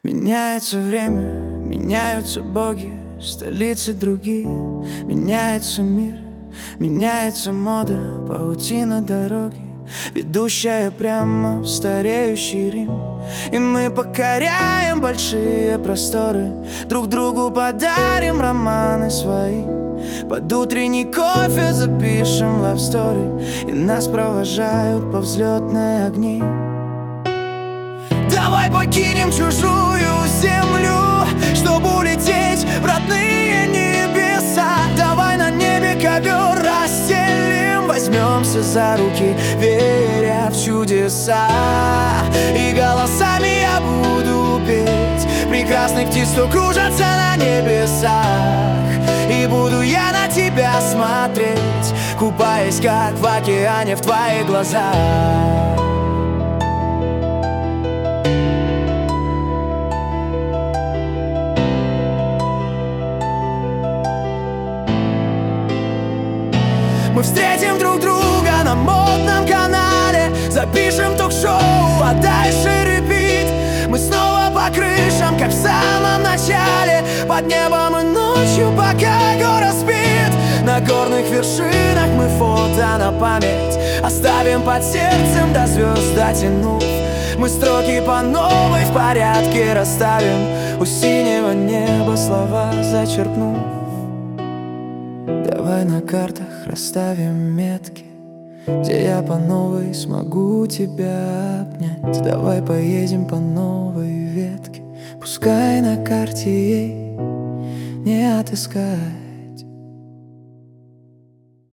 Меняется время, меняются боги, столицы другие. Меняется мир, меняется мода, паутина дороги, ведущая прямо в стареющий Рим. И мы покоряем большие просторы, друг другу подарим романы свои. Под утренний кофе запишем love story, и нас провожают по взлетные огни. Давай покинем чужую землю, чтобы улететь в родные небеса. Давай на небе ковер расстелим, возьмемся за руки, веря в чудеса. И голосами я буду петь прекрасных птиц, что кружатся на небесах. И буду я на тебя смотреть, купаясь, как в океане, в твоих глазах. Мы встретим друг друга на модном канале, запишем ток-шоу, а дальше репит. Мы снова по крышам, как в самом начале, под небом и ночью, пока город спит. На горных вершинах мы фото на память оставим под сердцем, до звезд дотянув. Мы строки по новой в порядке расставим, у синего неба слова зачеркнув. Давай на картах расставим метки, где я по новой смогу тебя обнять. Давай поедем по новой ветке, пускай на карте ей не отыскать.